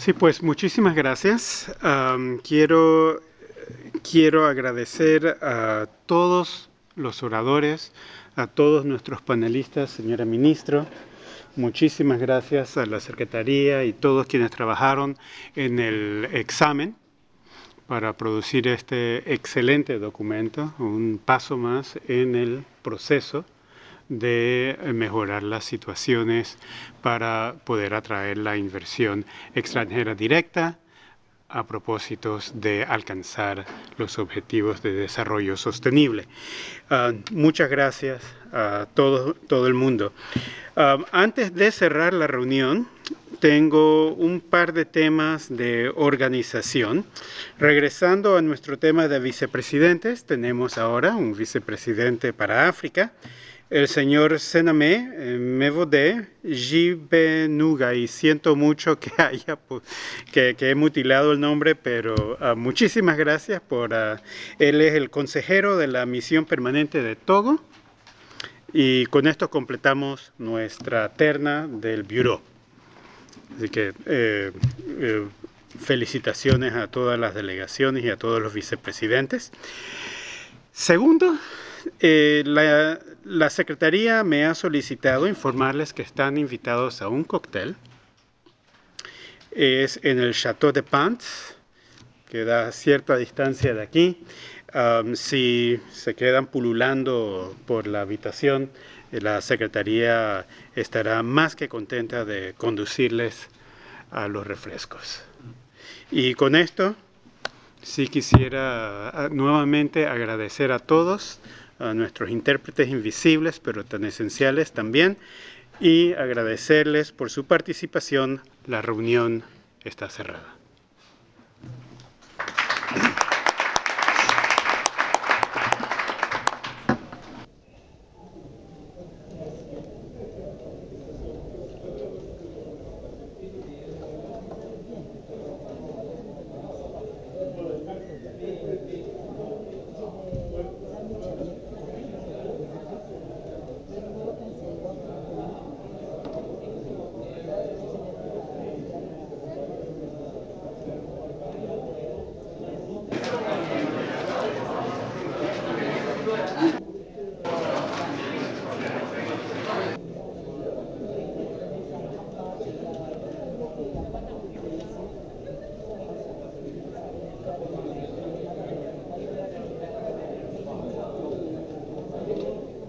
Sí, pues muchísimas gracias. Quiero agradecer a todos los oradores, a todos nuestros panelistas, señora ministro. Muchísimas gracias a la Secretaría y todos quienes trabajaron en el examen para producir este excelente documento, un paso más en el proceso de mejorar las situaciones para poder atraer la inversión extranjera directa a propósitos de alcanzar los objetivos de desarrollo sostenible. Muchas gracias a todo el mundo. Antes de cerrar la reunión, tengo un par de temas de organización. Regresando a nuestro tema de vicepresidentes, tenemos ahora un vicepresidente para África, el señor Sename Mevode Jibenuga, y siento mucho que he mutilado el nombre, pero muchísimas gracias él es el consejero de la misión permanente de Togo, y con esto completamos nuestra terna del Bureau. Así que felicitaciones a todas las delegaciones y a todos los vicepresidentes. Segundo, la Secretaría me ha solicitado informarles que están invitados a un cóctel. Es en el Château de Pants, que da cierta distancia de aquí. Si se quedan pululando por la habitación, la Secretaría estará más que contenta de conducirles a los refrescos. Y con esto, sí quisiera nuevamente agradecer a todos, a nuestros intérpretes invisibles, pero tan esenciales también, y agradecerles por su participación. La reunión está cerrada.